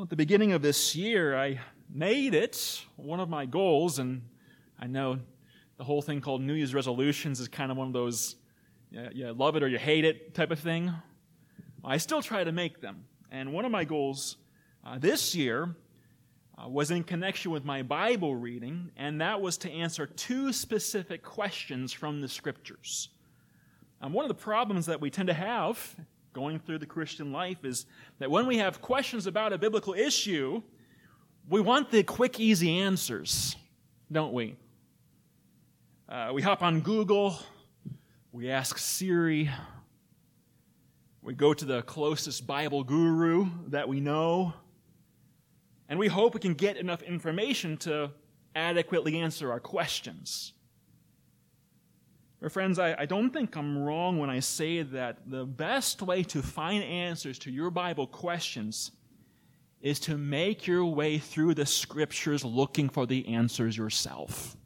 At the beginning of this year, I made it one of my goals, and I know the whole thing called New Year's resolutions is kind of one of those you love it or you hate it type of thing. I still try to make them. And one of my goals this year was in connection with my Bible reading, and that was to answer two specific questions from the Scriptures. One of the problems that we tend to have going through the Christian life is that when we have questions about a biblical issue, we want the quick, easy answers, don't we? We hop on Google, we ask Siri, we go to the closest Bible guru that we know, and we hope we can get enough information to adequately answer our questions. Friends, I don't think I'm wrong when I say that the best way to find answers to your Bible questions is to make your way through the Scriptures looking for the answers yourself.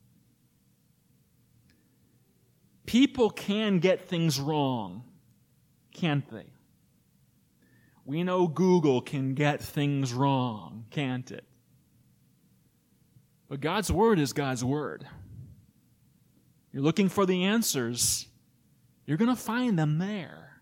People can get things wrong, can't they? We know Google can get things wrong, can't it? But God's Word is God's Word. You're looking for the answers, you're going to find them there.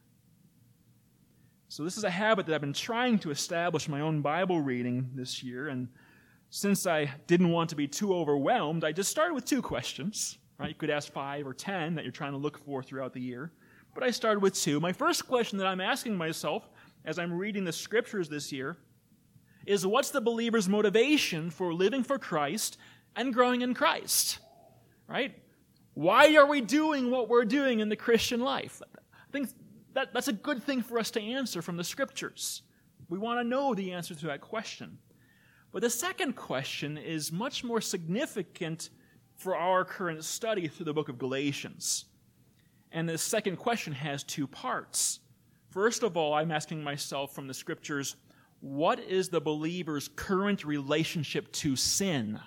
So this is a habit that I've been trying to establish in my own Bible reading this year, and since I didn't want to be too overwhelmed, I just started with two questions. Right? You could ask 5 or 10 that you're trying to look for throughout the year, but I started with 2. My first question that I'm asking myself as I'm reading the Scriptures this year is, what's the believer's motivation for living for Christ and growing in Christ? Right? Why are we doing what we're doing in the Christian life? I think that's a good thing for us to answer from the Scriptures. We want to know the answer to that question. But the second question is much more significant for our current study through the book of Galatians. And the second question has 2 parts. First of all, I'm asking myself from the Scriptures, what is the believer's current relationship to sin?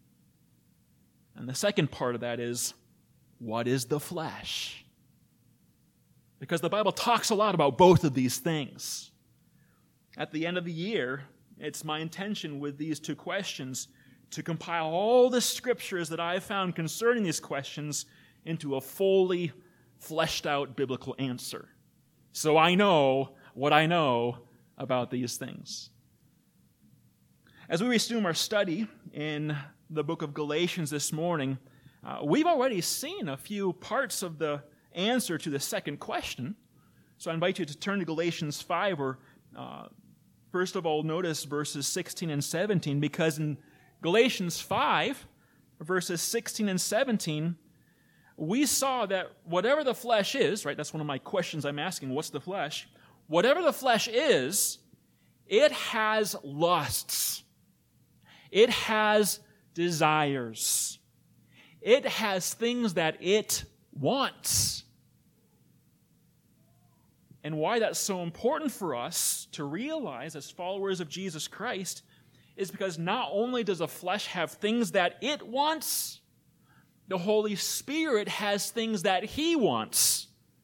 And the second part of that is, what is the flesh? Because the Bible talks a lot about both of these things. At the end of the year, it's my intention with these 2 questions to compile all the Scriptures that I've found concerning these questions into a fully fleshed out biblical answer. So I know what I know about these things. As we resume our study in the book of Galatians this morning, we've already seen a few parts of the answer to the second question. So I invite you to turn to Galatians 5, or first of all, notice verses 16 and 17, because in Galatians 5, verses 16 and 17, we saw that whatever the flesh is, right, that's one of my questions I'm asking, what's the flesh? Whatever the flesh is, it has lusts. It has desires. It has things that it wants. And why that's so important for us to realize as followers of Jesus Christ is because not only does the flesh have things that it wants, the Holy Spirit has things that He wants.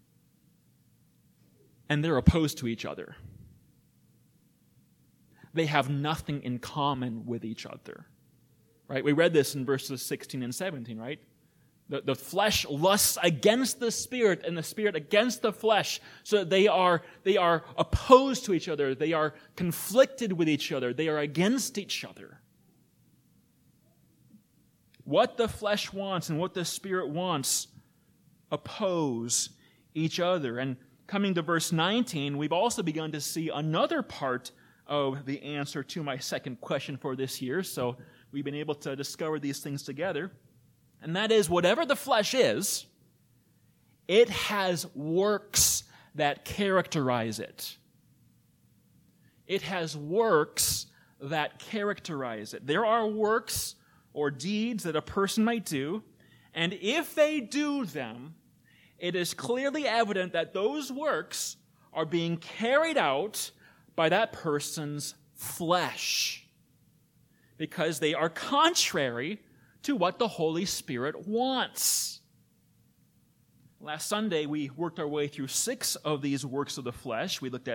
And they're opposed to each other. They have nothing in common with each other. Right? We read this in verses 16 and 17, right? The flesh lusts against the Spirit, and the Spirit against the flesh. So they are opposed to each other. They are conflicted with each other. They are against each other. What the flesh wants and what the Spirit wants oppose each other. And coming to verse 19, we've also begun to see another part of the answer to my second question for this year. So we've been able to discover these things together. And that is, whatever the flesh is, it has works that characterize it. It has works that characterize it. There are works or deeds that a person might do, and if they do them, it is clearly evident that those works are being carried out by that person's flesh, because they are contrary to what the Holy Spirit wants. Last Sunday, we worked our way through 6 of these works of the flesh. We looked at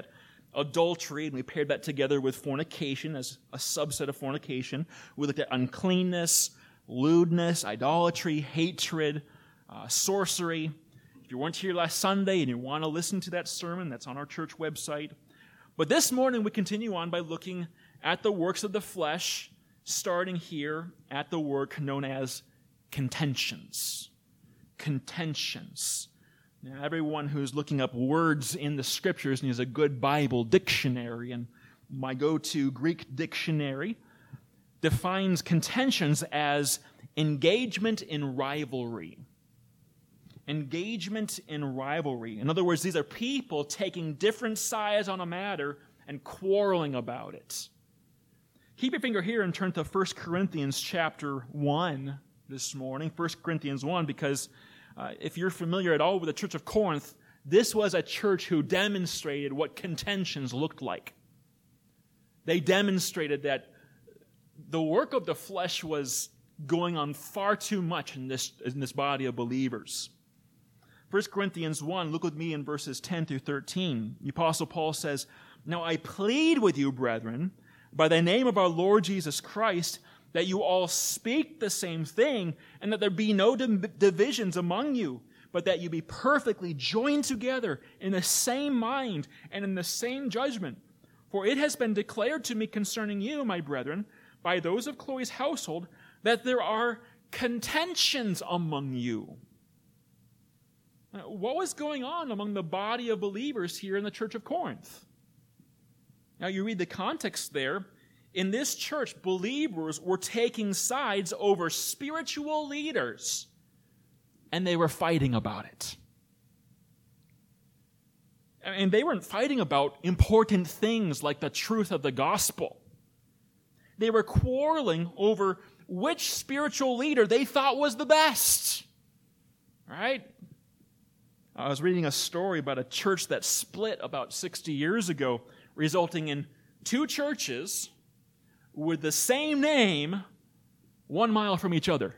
adultery, and we paired that together with fornication as a subset of fornication. We looked at uncleanness, lewdness, idolatry, hatred, sorcery. If you weren't here last Sunday and you want to listen to that sermon, that's on our church website. But this morning we continue on by looking at the works of the flesh, starting here at the work known as contentions. Contentions. Now, everyone who's looking up words in the Scriptures needs a good Bible dictionary, and my go-to Greek dictionary defines contentions as engagement in rivalry. Engagement in rivalry. In other words, these are people taking different sides on a matter and quarreling about it. Keep your finger here and turn to 1 Corinthians chapter 1 this morning. 1 Corinthians 1, because if you're familiar at all with the church of Corinth, this was a church who demonstrated what contentions looked like. They demonstrated that the work of the flesh was going on far too much in this body of believers. 1 Corinthians 1, look with me in verses 10 through 13. The Apostle Paul says, "Now I plead with you, brethren, by the name of our Lord Jesus Christ, that you all speak the same thing, and that there be no divisions among you, but that you be perfectly joined together in the same mind and in the same judgment. For it has been declared to me concerning you, my brethren, by those of Chloe's household, that there are contentions among you." What was going on among the body of believers here in the church of Corinth? Now you read the context there. In this church, believers were taking sides over spiritual leaders, and they were fighting about it. And they weren't fighting about important things like the truth of the gospel. They were quarreling over which spiritual leader they thought was the best. Right? I was reading a story about a church that split about 60 years ago, resulting in two churches with the same name 1 mile from each other.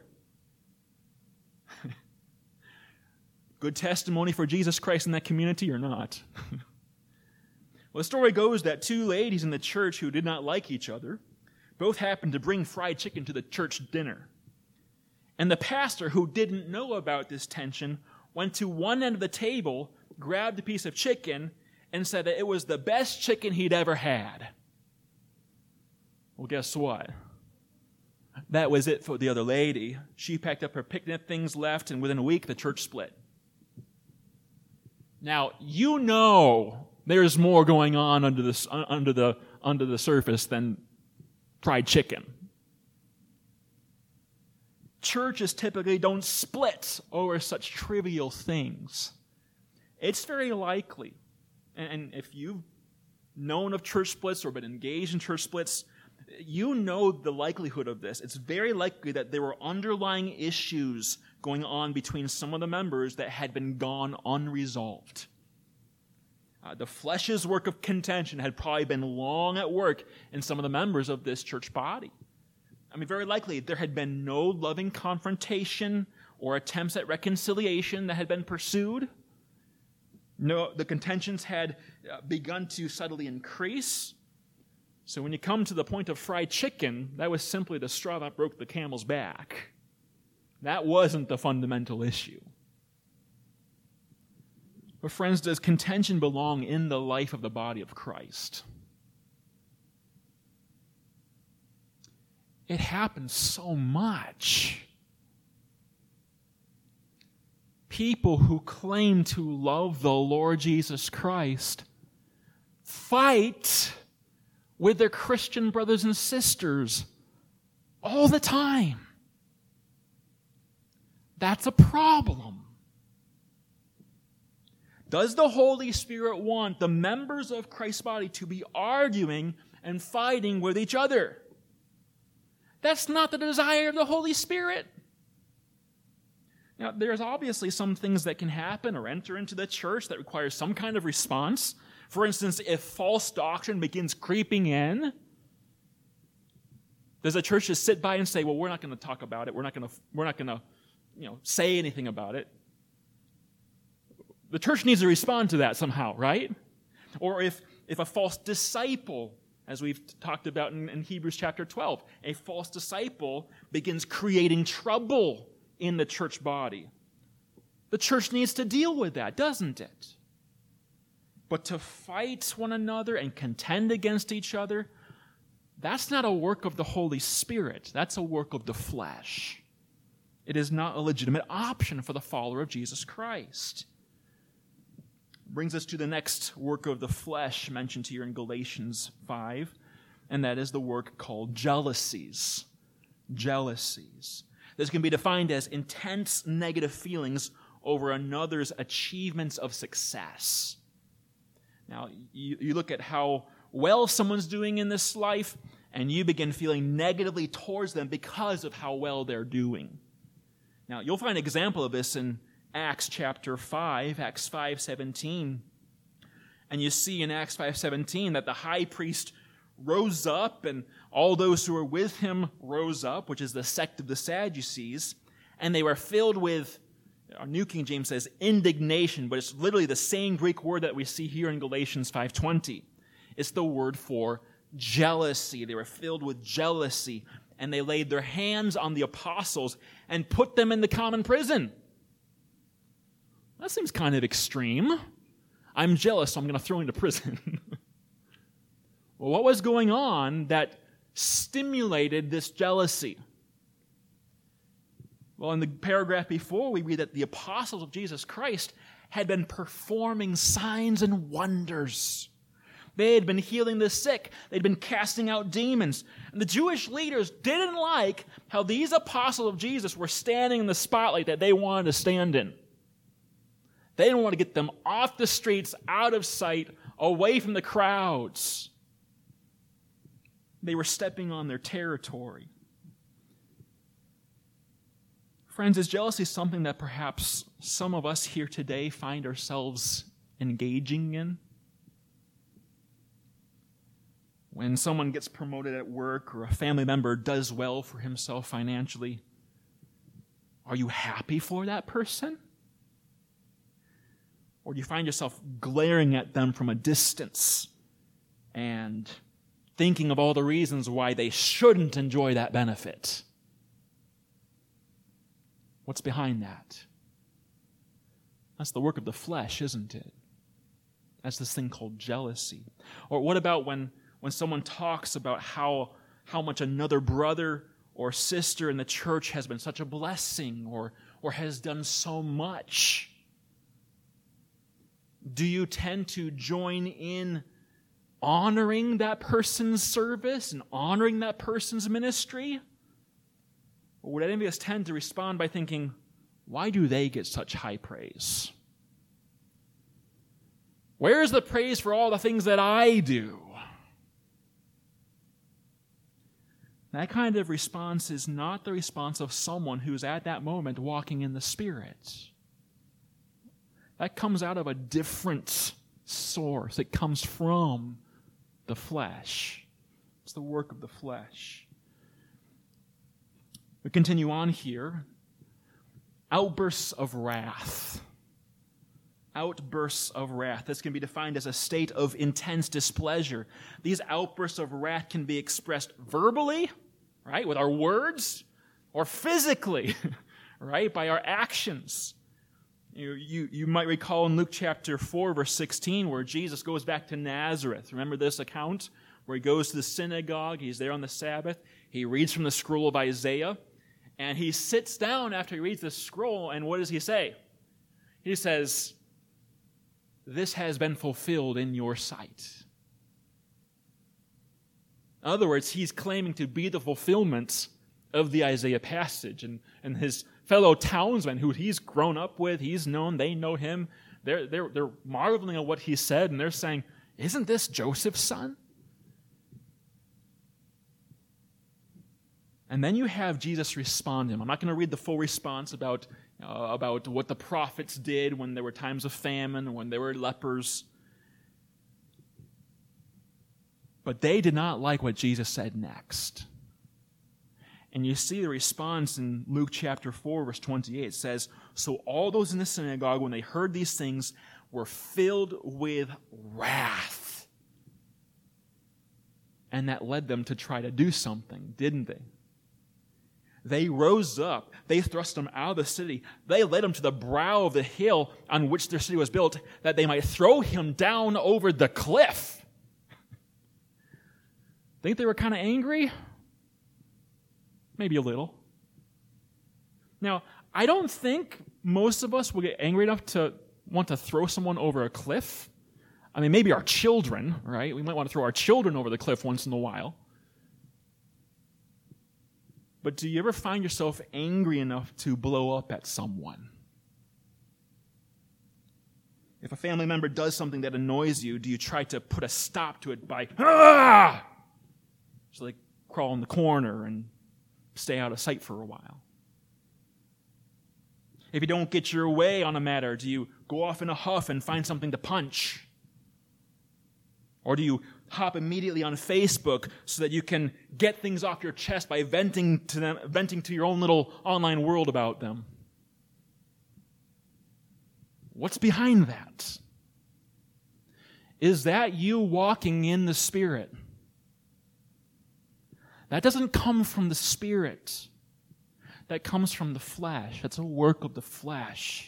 Good testimony for Jesus Christ in that community or not? Well, the story goes that two ladies in the church who did not like each other both happened to bring fried chicken to the church dinner. And the pastor, who didn't know about this tension, went to one end of the table, grabbed a piece of chicken, and said that it was the best chicken he'd ever had. Well, guess what? That was it for the other lady. She packed up her picnic things, left, and within a week, the church split. Now, you know there's more going on under the surface than fried chicken. Churches typically don't split over such trivial things. It's very likely, and if you've known of church splits or been engaged in church splits, you know the likelihood of this. It's very likely that there were underlying issues going on between some of the members that had been gone unresolved. The flesh's work of contention had probably been long at work in some of the members of this church body. I mean, very likely there had been no loving confrontation or attempts at reconciliation that had been pursued. No, the contentions had begun to subtly increase. So when you come to the point of fried chicken, that was simply the straw that broke the camel's back. That wasn't the fundamental issue. But friends, does contention belong in the life of the body of Christ? It happens so much. People who claim to love the Lord Jesus Christ fight with their Christian brothers and sisters all the time. That's a problem. Does the Holy Spirit want the members of Christ's body to be arguing and fighting with each other? That's not the desire of the Holy Spirit. Now, there's obviously some things that can happen or enter into the church that require some kind of response. For instance, if false doctrine begins creeping in, does the church just sit by and say, well, we're not going to talk about it. We're not going to say anything about it. The church needs to respond to that somehow, right? Or if if a false disciple, as we've talked about in Hebrews chapter 12, a false disciple begins creating trouble in the church body. The church needs to deal with that, doesn't it? But to fight one another and contend against each other, that's not a work of the Holy Spirit. That's a work of the flesh. It is not a legitimate option for the follower of Jesus Christ. Brings us to the next work of the flesh mentioned here in Galatians 5, and that is the work called jealousies. Jealousies. This can be defined as intense negative feelings over another's achievements of success. Now, you look at how well someone's doing in this life, and you begin feeling negatively towards them because of how well they're doing. Now, you'll find an example of this in Acts chapter 5, Acts 5:17. And you see in Acts 5:17 that the high priest rose up, and all those who were with him rose up, which is the sect of the Sadducees, and they were filled with, our New King James says, indignation, but it's literally the same Greek word that we see here in Galatians 5:20. It's the word for jealousy. They were filled with jealousy, and they laid their hands on the apostles and put them in the common prison. That seems kind of extreme. I'm jealous, so I'm going to throw you into prison. Well, what was going on that stimulated this jealousy? Well, in the paragraph before, we read that the apostles of Jesus Christ had been performing signs and wonders. They had been healing the sick. They'd been casting out demons. And the Jewish leaders didn't like how these apostles of Jesus were standing in the spotlight that they wanted to stand in. They didn't want to get them off the streets, out of sight, away from the crowds. They were stepping on their territory. Friends, is jealousy something that perhaps some of us here today find ourselves engaging in? When someone gets promoted at work or a family member does well for himself financially, are you happy for that person? Or do you find yourself glaring at them from a distance and thinking of all the reasons why they shouldn't enjoy that benefit? What's behind that? That's the work of the flesh, isn't it? That's this thing called jealousy. Or what about when someone talks about how much another brother or sister in the church has been such a blessing or has done so much? Do you tend to join in honoring that person's service and honoring that person's ministry? Or would any of us tend to respond by thinking, why do they get such high praise? Where's the praise for all the things that I do? That kind of response is not the response of someone who's at that moment walking in the Spirit. That comes out of a different source. It comes from the flesh. It's the work of the flesh. We continue on here. Outbursts of wrath. Outbursts of wrath. This can be defined as a state of intense displeasure. These outbursts of wrath can be expressed verbally, right, with our words, or physically, right, by our actions. You might recall in Luke chapter 4, verse 16, where Jesus goes back to Nazareth. Remember this account? Where he goes to the synagogue, he's there on the Sabbath, he reads from the scroll of Isaiah, and he sits down after he reads the scroll, and what does he say? He says, "This has been fulfilled in your sight." In other words, he's claiming to be the fulfillment of the Isaiah passage, and his fellow townsmen who he's grown up with, he's known, they know him, they're marveling at what he said, and they're saying, "Isn't this Joseph's son?" And then you have Jesus respond to him. I'm not going to read the full response about what the prophets did when there were times of famine, when there were lepers. But they did not like what Jesus said next. And you see the response in Luke chapter 4, verse 28. It says, "So all those in the synagogue, when they heard these things, were filled with wrath And that led them to try to do something, didn't they? They rose up. They thrust him out of the city. They led him to the brow of the hill on which their city was built, that they might throw him down over the cliff. Think they were kind of angry? Maybe a little. Now, I don't think most of us will get angry enough to want to throw someone over a cliff. I mean, maybe our children, right? We might want to throw our children over the cliff once in a while. But do you ever find yourself angry enough to blow up at someone? If a family member does something that annoys you, do you try to put a stop to it by, ah! So they crawl in the corner and stay out of sight for a while? If you don't get your way on a matter, do you go off in a huff and find something to punch? Or do you hop immediately on Facebook so that you can get things off your chest by venting to your own little online world about them? What's behind that? Is that you walking in the Spirit? That doesn't come from the Spirit. That comes from the flesh. That's a work of the flesh.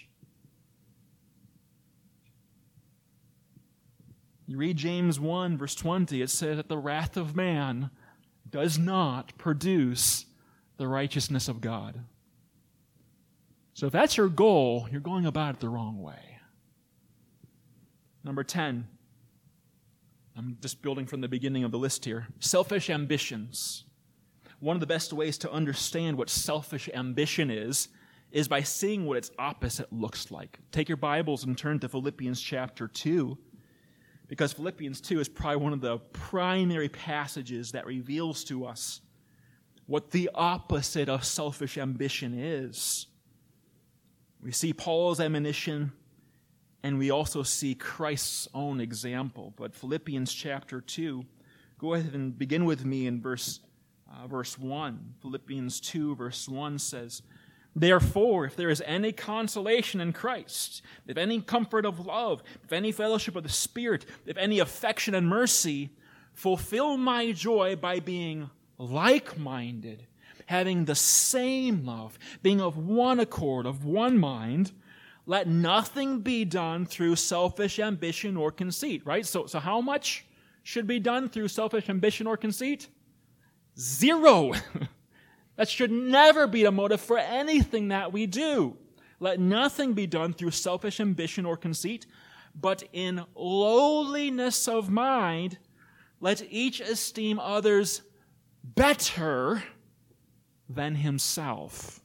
You read James 1, verse 20, it says that the wrath of man does not produce the righteousness of God. So if that's your goal, you're going about it the wrong way. Number 10, I'm just building from the beginning of the list here. Selfish ambitions. One of the best ways to understand what selfish ambition is by seeing what its opposite looks like. Take your Bibles and turn to Philippians chapter 2. Because Philippians 2 is probably one of the primary passages that reveals to us what the opposite of selfish ambition is. We see Paul's admonition, and we also see Christ's own example. But Philippians chapter 2, go ahead and begin with me in verse 1. Philippians 2, verse 1 says, "Therefore, if there is any consolation in Christ, if any comfort of love, if any fellowship of the Spirit, if any affection and mercy, fulfill my joy by being like-minded, having the same love, being of one accord, of one mind. Let nothing be done through selfish ambition or conceit." Right? So how much should be done through selfish ambition or conceit? 0. That should never be the motive for anything that we do. Let nothing be done through selfish ambition or conceit, but in lowliness of mind, let each esteem others better than himself.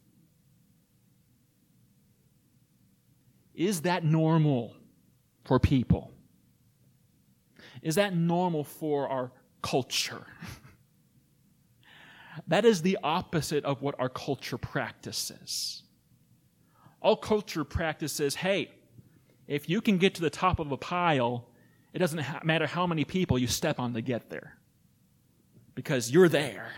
Is that normal for people? Is that normal for our culture? That is the opposite of what our culture practices. Our culture practices, hey, if you can get to the top of a pile, it doesn't matter how many people you step on to get there, because you're there.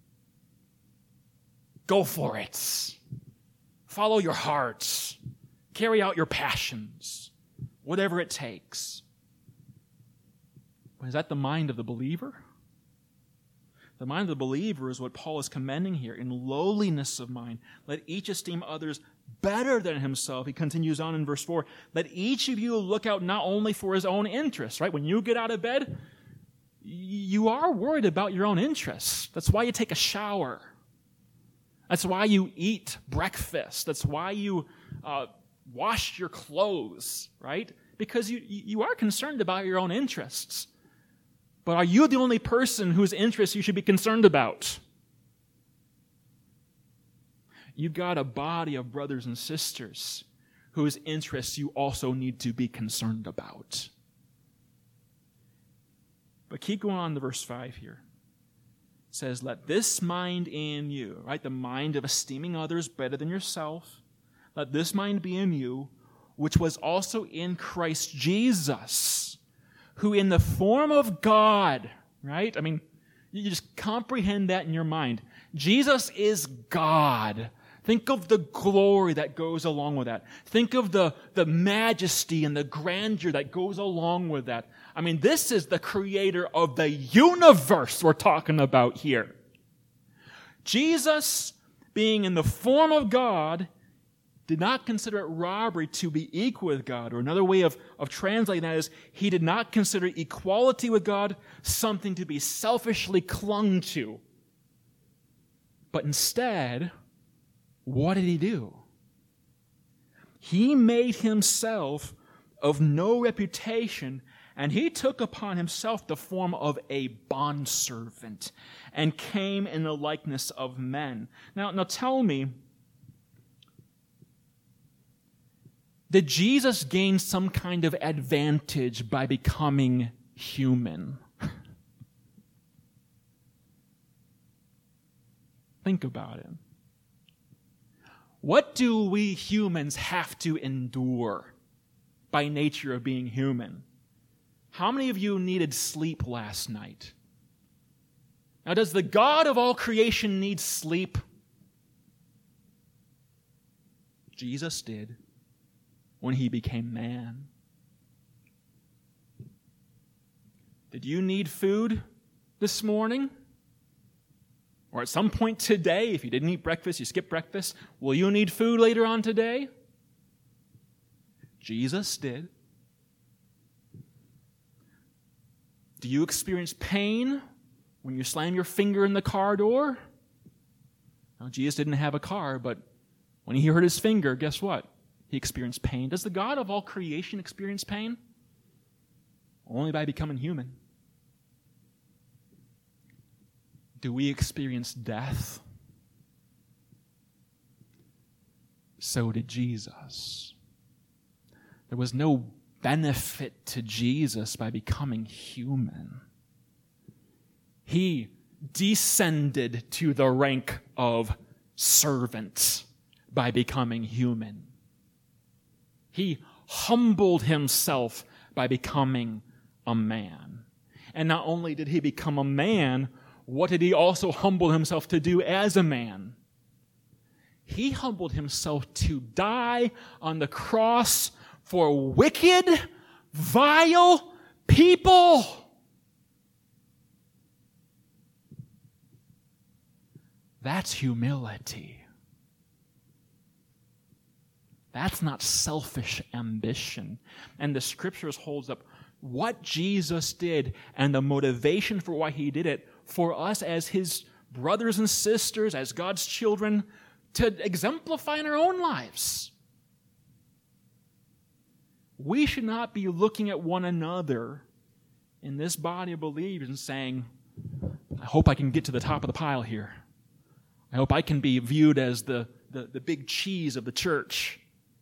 Go for it. Follow your heart. Carry out your passions, whatever it takes. But is that the mind of the believer? The mind of the believer is what Paul is commending here. In lowliness of mind, let each esteem others better than himself. He continues on in verse 4. Let each of you look out not only for his own interests, right? When you get out of bed, you are worried about your own interests. That's why you take a shower. That's why you eat breakfast. That's why you wash your clothes, right? Because you are concerned about your own interests. But are you the only person whose interests you should be concerned about? You've got a body of brothers and sisters whose interests you also need to be concerned about. But keep going on to verse 5 here. It says, let this mind in you, right? The mind of esteeming others better than yourself. Let this mind be in you, which was also in Christ Jesus, who in the form of God, right? I mean, you just comprehend that in your mind. Jesus is God. Think of the glory that goes along with that. Think of the majesty and the grandeur that goes along with that. I mean, this is the creator of the universe we're talking about here. Jesus, being in the form of God, did not consider it robbery to be equal with God. Or another way of translating that is, he did not consider equality with God something to be selfishly clung to. But instead, what did he do? He made himself of no reputation, and he took upon himself the form of a bondservant and came in the likeness of men. Now tell me, did Jesus gain some kind of advantage by becoming human? Think about it. What do we humans have to endure by nature of being human? How many of you needed sleep last night? Now, does the God of all creation need sleep? Jesus did when he became man. Did you need food this morning? Or at some point today, if you didn't eat breakfast, you skipped breakfast, will you need food later on today? Jesus did. Do you experience pain when you slam your finger in the car door? Now, Jesus didn't have a car, but when he hurt his finger, guess what? He experienced pain. Does the God of all creation experience pain? Only by becoming human. Do we experience death? So did Jesus. There was no benefit to Jesus by becoming human. He descended to the rank of servant by becoming human. He humbled himself by becoming a man. And not only did he become a man, what did he also humble himself to do as a man? He humbled himself to die on the cross for wicked, vile people. That's humility. That's not selfish ambition. And the scriptures holds up what Jesus did and the motivation for why he did it for us as his brothers and sisters, as God's children, to exemplify in our own lives. We should not be looking at one another in this body of believers and saying, I hope I can get to the top of the pile here. I hope I can be viewed as the big cheese of the church.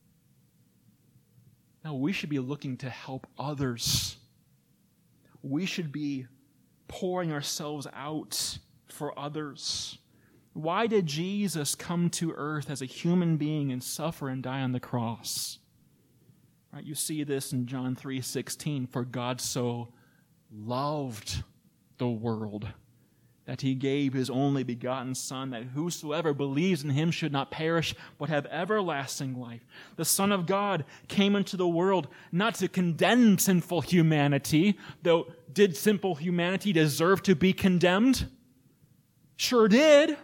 No, we should be looking to help others. We should be pouring ourselves out for others. Why did Jesus come to earth as a human being and suffer and die on the cross? Right, you see this in John 3:16. For God so loved the world that he gave his only begotten Son, that whosoever believes in him should not perish, but have everlasting life. The Son of God came into the world not to condemn sinful humanity, though did sinful humanity deserve to be condemned? Sure did.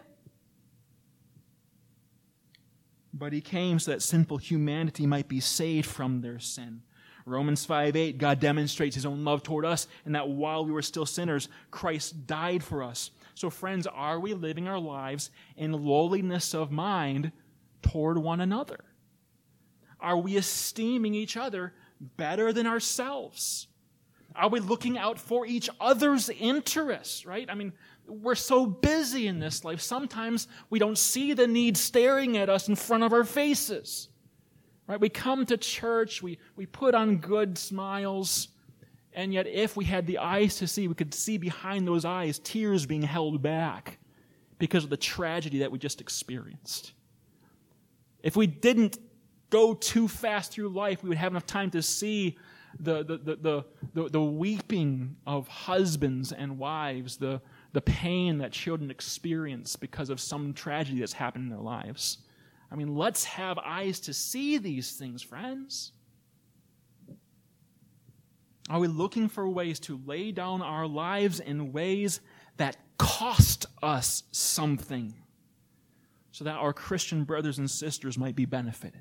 But he came so that sinful humanity might be saved from their sin. Romans 5:8, God demonstrates his own love toward us, and that while we were still sinners, Christ died for us. So friends, are we living our lives in lowliness of mind toward one another? Are we esteeming each other better than ourselves? Are we looking out for each other's interests, right? I mean, we're so busy in this life, sometimes we don't see the need staring at us in front of our faces. Right? We come to church, we put on good smiles, and yet if we had the eyes to see, we could see behind those eyes tears being held back because of the tragedy that we just experienced. If we didn't go too fast through life, we would have enough time to see the weeping of husbands and wives, the pain that children experience because of some tragedy that's happened in their lives. I mean, let's have eyes to see these things, friends. Are we looking for ways to lay down our lives in ways that cost us something so that our Christian brothers and sisters might be benefited?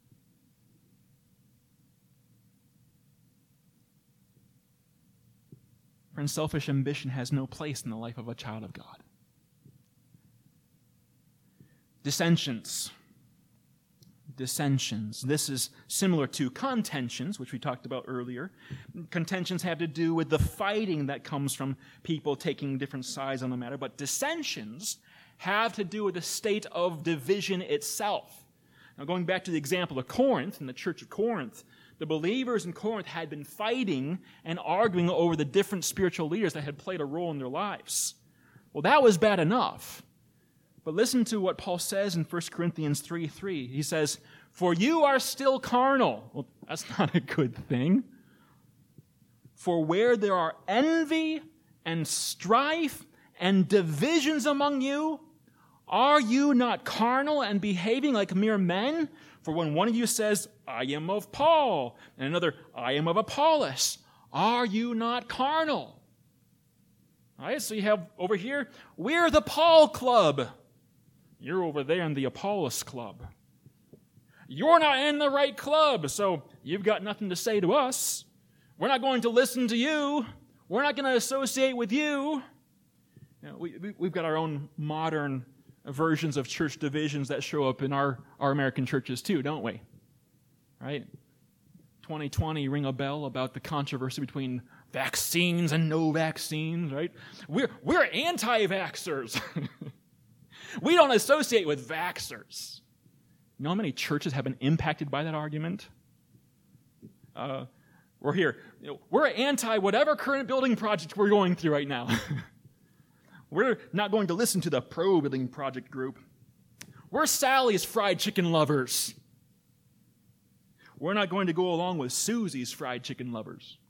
Friends, selfish ambition has no place in the life of a child of God. Dissensions. This is similar to contentions, which we talked about earlier. Contentions have to do with the fighting that comes from people taking different sides on the matter, but dissensions have to do with the state of division itself. Now, going back to the example of Corinth, in the church of Corinth, the believers in Corinth had been fighting and arguing over the different spiritual leaders that had played a role in their lives. Well, that was bad enough. But listen to what Paul says in 1 Corinthians 3:3. He says, "For you are still carnal." Well, that's not a good thing. "For where there are envy and strife and divisions among you, are you not carnal and behaving like mere men? For when one of you says, 'I am of Paul,' and another, 'I am of Apollos,' are you not carnal?" All right, so you have over here, we're the Paul Club. You're over there in the Apollos Club. You're not in the right club, so you've got nothing to say to us. We're not going to listen to you. We're not going to associate with you. We've got our own modern versions of church divisions that show up in our American churches too, don't we? Right? 2020 ring a bell about the controversy between vaccines and no vaccines, right? We're anti-vaxxers. We don't associate with vaxxers. You know how many churches have been impacted by that argument? We're here. We're anti whatever current building project we're going through right now. We're not going to listen to the pro-building project group. We're Sally's fried chicken lovers. We're not going to go along with Susie's fried chicken lovers.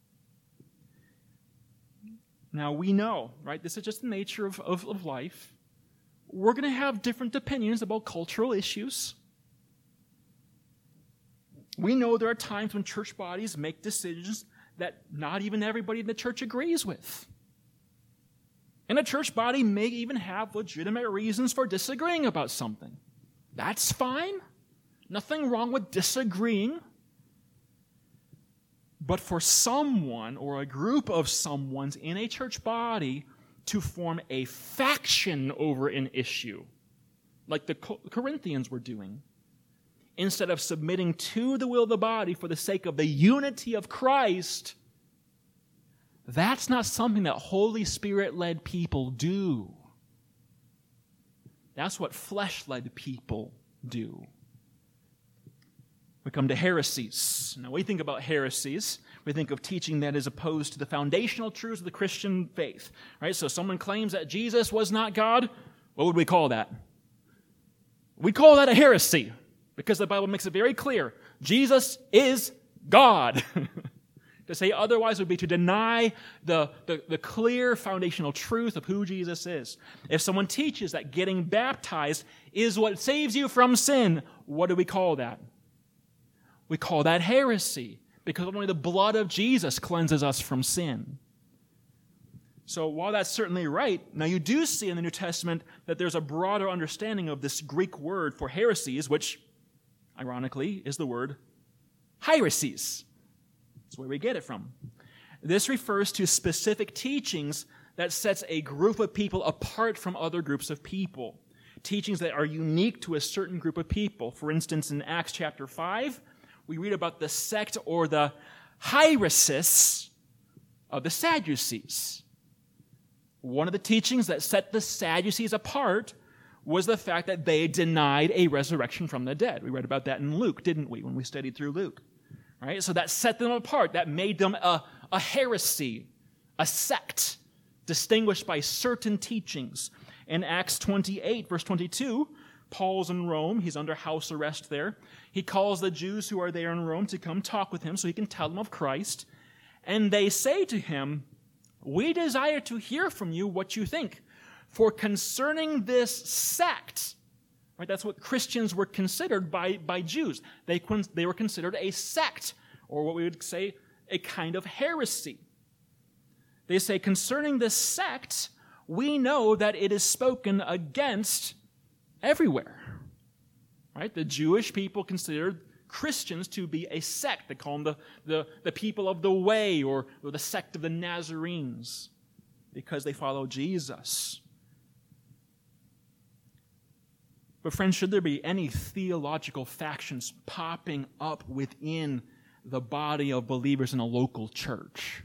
Now we know, right? This is just the nature of life. We're going to have different opinions about cultural issues. We know there are times when church bodies make decisions that not even everybody in the church agrees with. And a church body may even have legitimate reasons for disagreeing about something. That's fine. Nothing wrong with disagreeing. But for someone or a group of someones in a church body to form a faction over an issue, like the Corinthians were doing, instead of submitting to the will of the body for the sake of the unity of Christ, that's not something that Holy Spirit-led people do. That's what flesh-led people do. We come to heresies. Now, we think about heresies. We think of teaching that is opposed to the foundational truths of the Christian faith. Right? So someone claims that Jesus was not God. What would we call that? We call that a heresy, because the Bible makes it very clear. Jesus is God. To say otherwise would be to deny the clear foundational truth of who Jesus is. If someone teaches that getting baptized is what saves you from sin, what do we call that? We call that heresy, because only the blood of Jesus cleanses us from sin. So while that's certainly right, now you do see in the New Testament that there's a broader understanding of this Greek word for heresies, which, ironically, is the word hereses. That's where we get it from. This refers to specific teachings that sets a group of people apart from other groups of people. Teachings that are unique to a certain group of people. For instance, in Acts chapter 5, we read about the sect or the heresis of the Sadducees. One of the teachings that set the Sadducees apart was the fact that they denied a resurrection from the dead. We read about that in Luke, didn't we, when we studied through Luke? Right? So that set them apart. That made them a heresy, a sect, distinguished by certain teachings. In Acts 28, verse 22, Paul's in Rome. He's under house arrest there. He calls the Jews who are there in Rome to come talk with him so he can tell them of Christ. And they say to him, "We desire to hear from you what you think. For concerning this sect," right, that's what Christians were considered by Jews. They were considered a sect, or what we would say a kind of heresy. They say, concerning this sect, we know that it is spoken against everywhere. Right? The Jewish people considered Christians to be a sect. They call them the people of the way, or the sect of the Nazarenes, because they follow Jesus. But friends, should there be any theological factions popping up within the body of believers in a local church?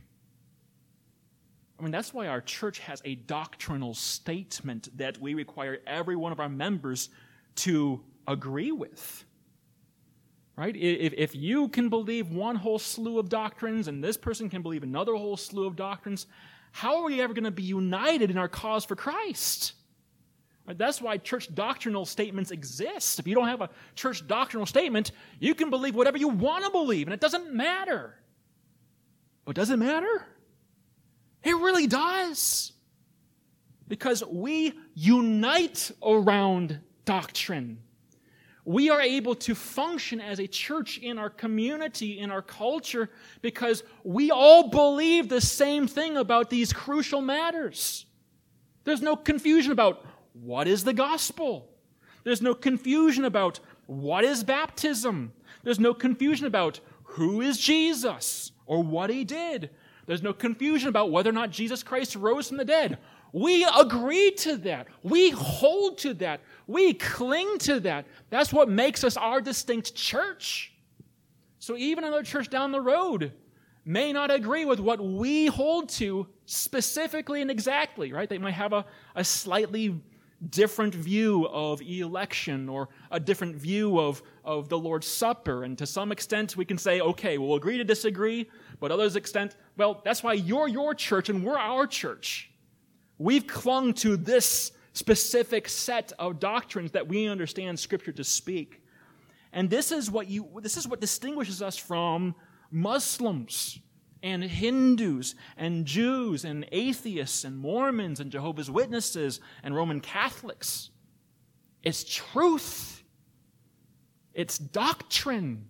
I mean, that's why our church has a doctrinal statement that we require every one of our members to agree with. Right? If you can believe one whole slew of doctrines and this person can believe another whole slew of doctrines, how are we ever going to be united in our cause for Christ? Right? That's why church doctrinal statements exist. If you don't have a church doctrinal statement, you can believe whatever you want to believe, and it doesn't matter. But does it matter? It really does. Because we unite around doctrine. We are able to function as a church in our community, in our culture, because we all believe the same thing about these crucial matters. There's no confusion about what is the gospel. There's no confusion about what is baptism. There's no confusion about who is Jesus or what he did. There's no confusion about whether or not Jesus Christ rose from the dead. We agree to that. We hold to that. We cling to that. That's what makes us our distinct church. So even another church down the road may not agree with what we hold to specifically and exactly, right? They might have a slightly different view of election or a different view of the Lord's Supper. And to some extent, we can say, okay, we'll agree to disagree. But others extent, well, that's why you're your church and we're our church. We've clung to this specific set of doctrines that we understand Scripture to speak. And this is what distinguishes us from Muslims and Hindus and Jews and atheists and Mormons and Jehovah's Witnesses and Roman Catholics. It's truth. It's doctrine.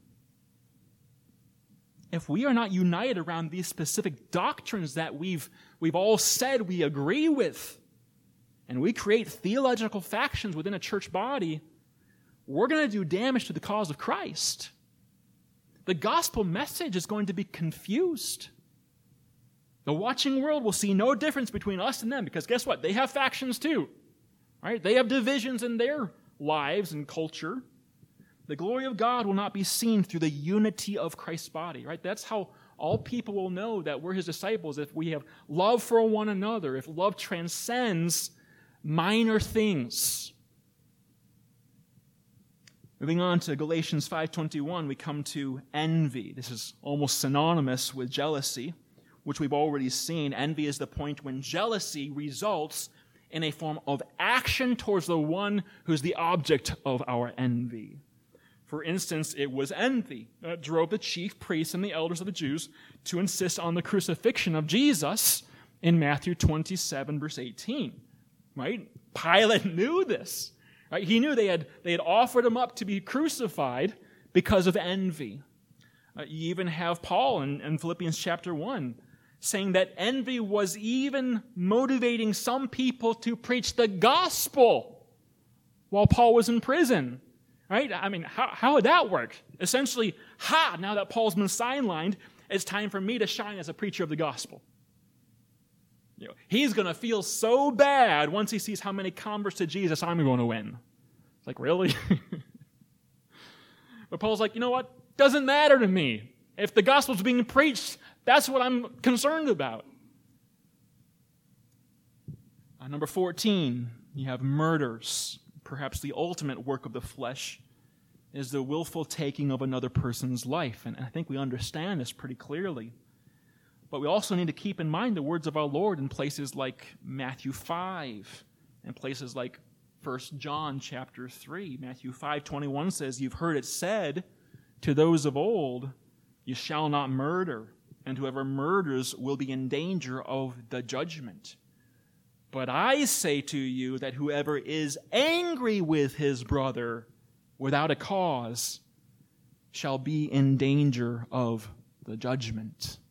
If we are not united around these specific doctrines that we've all said we agree with, and we create theological factions within a church body, we're going to do damage to the cause of Christ. The gospel message is going to be confused. The watching world will see no difference between us and them, because guess what? They have factions too. Right? They have divisions in their lives and culture. The glory of God will not be seen through the unity of Christ's body. Right? That's how all people will know that we're his disciples, if we have love for one another, if love transcends minor things. Moving on to Galatians 5:21, we come to envy. This is almost synonymous with jealousy, which we've already seen. Envy is the point when jealousy results in a form of action towards the one who's the object of our envy. For instance, it was envy that drove the chief priests and the elders of the Jews to insist on the crucifixion of Jesus in Matthew 27, verse 18. Right? Pilate knew this. Right? He knew they had offered him up to be crucified because of envy. You even have Paul in Philippians chapter 1 saying that envy was even motivating some people to preach the gospel while Paul was in prison. Right? I mean, how would that work? Essentially, now that Paul's been sidelined, it's time for me to shine as a preacher of the gospel. He's going to feel so bad once he sees how many converts to Jesus I'm going to win. It's like, really? But Paul's like, you know what? Doesn't matter to me. If the gospel's being preached, that's what I'm concerned about. Number 14, you have murders. Perhaps the ultimate work of the flesh is the willful taking of another person's life. And I think we understand this pretty clearly. But we also need to keep in mind the words of our Lord in places like Matthew 5 and places like 1 John chapter 3. Matthew 5:21 says, "You've heard it said to those of old, you shall not murder, and whoever murders will be in danger of the judgment. But I say to you that whoever is angry with his brother without a cause shall be in danger of the judgment."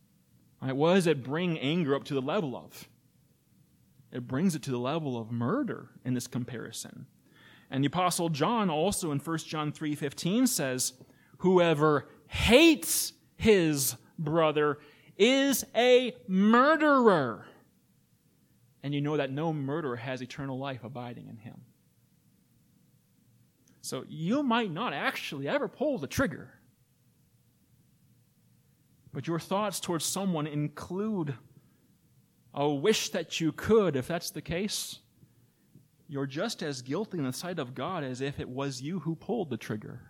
Right? What does it bring anger up to the level of? It brings it to the level of murder in this comparison. And the Apostle John also in 1 John 3:15 says, whoever hates his brother is a murderer. And you know that no murderer has eternal life abiding in him. So you might not actually ever pull the trigger. But your thoughts towards someone include a wish that you could. If that's the case, you're just as guilty in the sight of God as if it was you who pulled the trigger.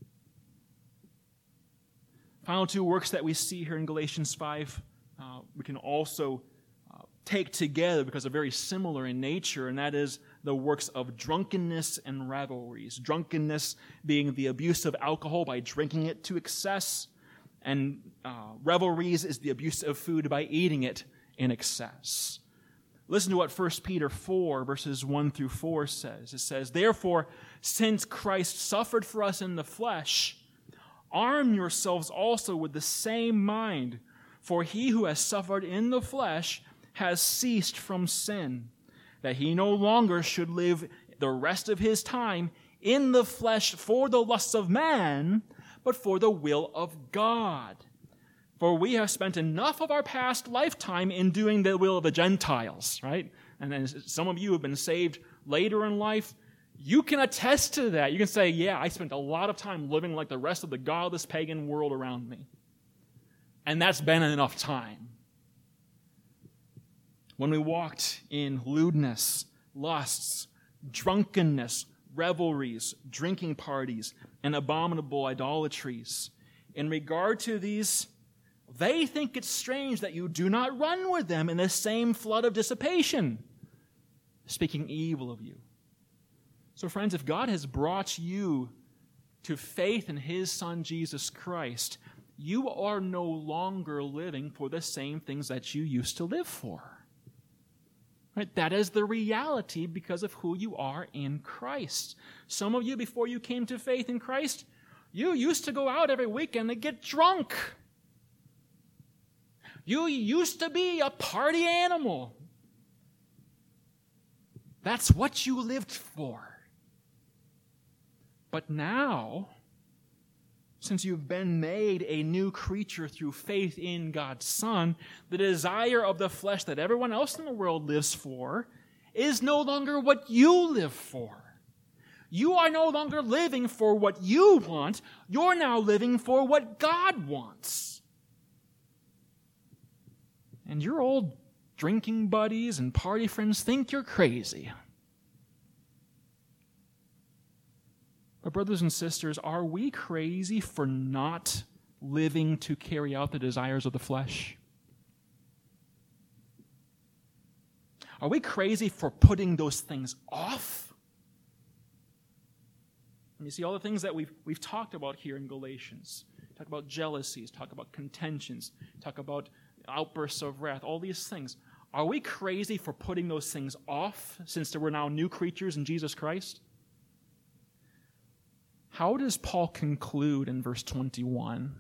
Final two works that we see here in Galatians 5, we can also take together because they're very similar in nature, and that is the works of drunkenness and revelries. Drunkenness being the abuse of alcohol by drinking it to excess, and revelries is the abuse of food by eating it in excess. Listen to what 1 Peter 4, verses 1 through 4 says. It says, therefore, since Christ suffered for us in the flesh, arm yourselves also with the same mind, for he who has suffered in the flesh has ceased from sin, that he no longer should live the rest of his time in the flesh for the lusts of man, but for the will of God. For we have spent enough of our past lifetime in doing the will of the Gentiles, right? And then some of you have been saved later in life. You can attest to that. You can say, yeah, I spent a lot of time living like the rest of the godless pagan world around me. And that's been enough time. When we walked in lewdness, lusts, drunkenness, revelries, drinking parties, and abominable idolatries. In regard to these, they think it strange that you do not run with them in the same flood of dissipation, speaking evil of you. So friends, if God has brought you to faith in His Son, Jesus Christ, you are no longer living for the same things that you used to live for. Right? That is the reality because of who you are in Christ. Some of you, before you came to faith in Christ, you used to go out every weekend and get drunk. You used to be a party animal. That's what you lived for. But now, since you've been made a new creature through faith in God's Son, the desire of the flesh that everyone else in the world lives for is no longer what you live for. You are no longer living for what you want. You're now living for what God wants. And your old drinking buddies and party friends think you're crazy. But brothers and sisters, are we crazy for not living to carry out the desires of the flesh? Are we crazy for putting those things off? And you see all the things that we've talked about here in Galatians. Talk about jealousies, talk about contentions, talk about outbursts of wrath, all these things. Are we crazy for putting those things off since we're now new creatures in Jesus Christ? How does Paul conclude in verse 21?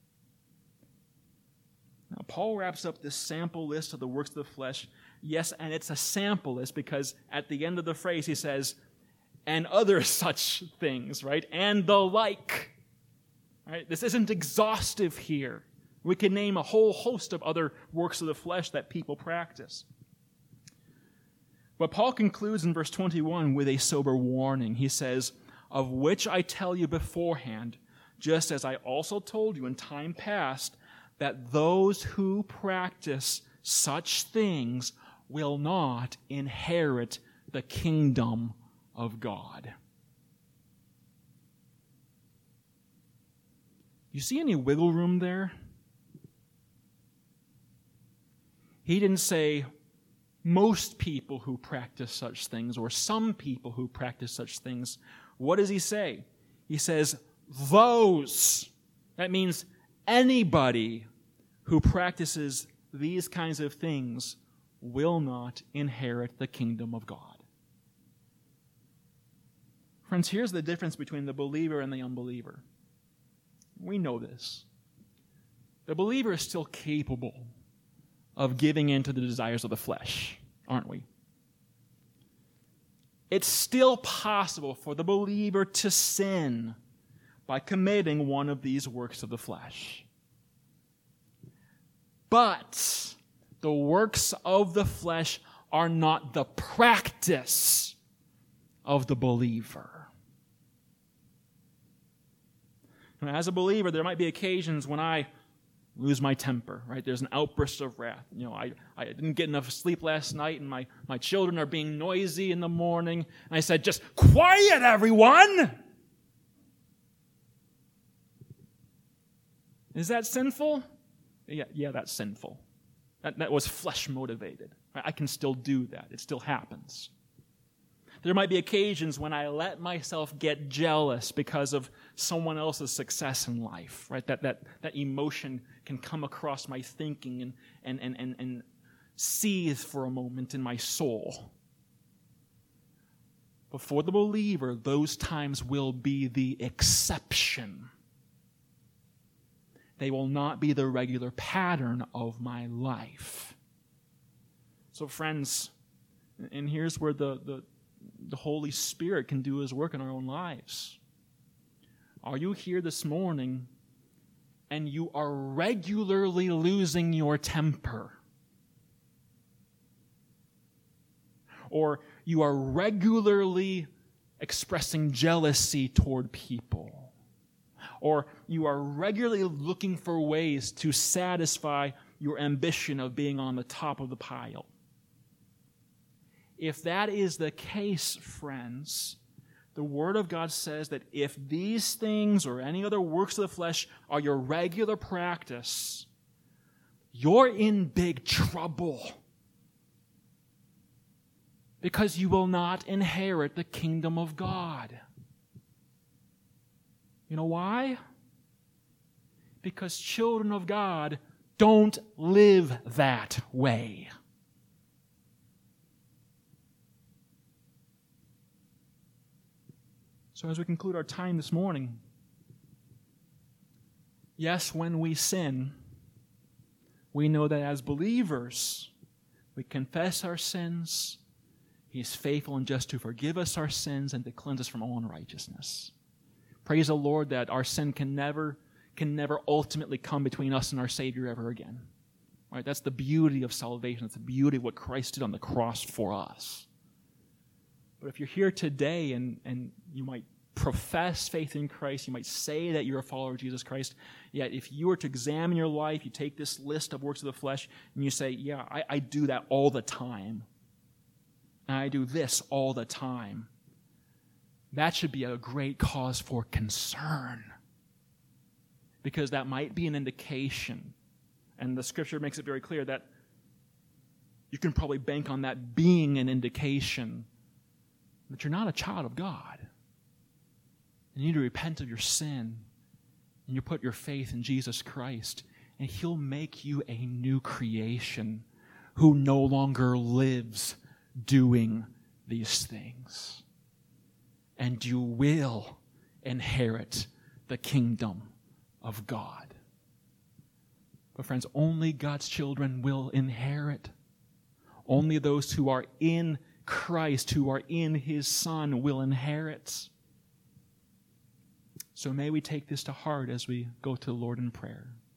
Now, Paul wraps up this sample list of the works of the flesh. Yes, and it's a sample list because at the end of the phrase he says, and other such things, right? And the like. Right? This isn't exhaustive here. We can name a whole host of other works of the flesh that people practice. But Paul concludes in verse 21 with a sober warning. He says, of which I tell you beforehand, just as I also told you in time past, that those who practice such things will not inherit the kingdom of God. You see any wiggle room there? He didn't say most people who practice such things or some people who practice such things. What does he say? He says, those. That means anybody who practices these kinds of things will not inherit the kingdom of God. Friends, here's the difference between the believer and the unbeliever. We know this. The believer is still capable of giving in to the desires of the flesh, aren't we? It's still possible for the believer to sin by committing one of these works of the flesh. But the works of the flesh are not the practice of the believer. Now, as a believer, there might be occasions when I lose my temper, right? There's an outburst of wrath. I didn't get enough sleep last night, and my children are being noisy in the morning, and I said, just quiet, everyone! Is that sinful? Yeah, that's sinful. That was flesh motivated. I can still do that. It still happens. There might be occasions when I let myself get jealous because of someone else's success in life, right? That emotion can come across my thinking and seethe for a moment in my soul. But for the believer, those times will be the exception. They will not be the regular pattern of my life. So friends, and here's where the Holy Spirit can do His work in our own lives. Are you here this morning and you are regularly losing your temper? Or you are regularly expressing jealousy toward people? Or you are regularly looking for ways to satisfy your ambition of being on the top of the pile? If that is the case, friends, the Word of God says that if these things or any other works of the flesh are your regular practice, you're in big trouble. Because you will not inherit the kingdom of God. You know why? Because children of God don't live that way. So as we conclude our time this morning, yes, when we sin, we know that as believers, we confess our sins. He is faithful and just to forgive us our sins and to cleanse us from all unrighteousness. Praise the Lord that our sin can never ultimately come between us and our Savior ever again. Right? That's the beauty of salvation. It's the beauty of what Christ did on the cross for us. But if you're here today and you might profess faith in Christ, you might say that you're a follower of Jesus Christ, yet if you were to examine your life, you take this list of works of the flesh, and you say, yeah, I do that all the time. And I do this all the time. That should be a great cause for concern. Because that might be an indication, and the Scripture makes it very clear that you can probably bank on that being an indication that you're not a child of God. You need to repent of your sin, and you put your faith in Jesus Christ, and He'll make you a new creation who no longer lives doing these things. And you will inherit the kingdom of God. But friends, only God's children will inherit. Only those who are in Christ, who are in His Son, will inherit. So may we take this to heart as we go to the Lord in prayer.